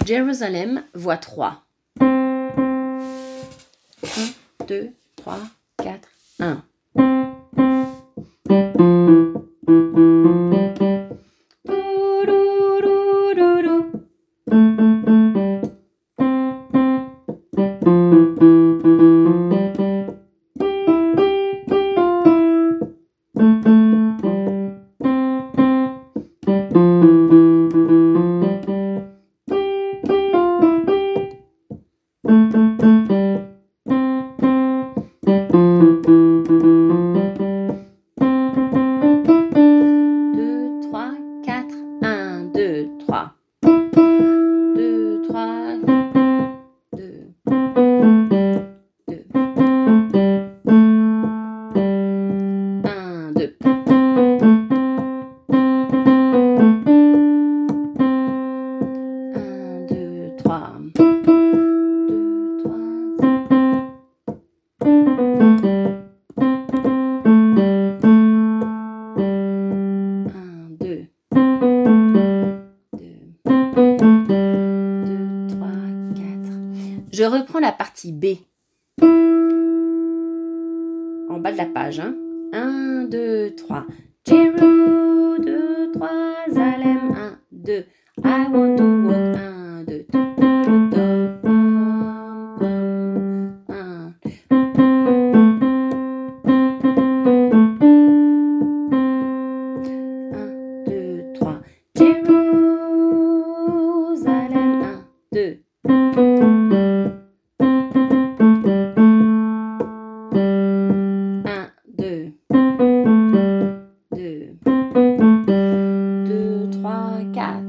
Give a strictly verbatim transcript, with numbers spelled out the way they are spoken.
Jérusalem, voix trois. un, deux, trois, quatre, un. Deux, trois, quatre, un, deux, trois. Deux, trois, deux, deux. Un, deux. Un, deux, trois. Deux, trois. Un, deux. Deux. Deux, trois, quatre. Je reprends la partie B. En bas de la page. Hein. Un, deux, trois. Jéru, deux, trois, Zalem. Un, deux. I want to walk. Un,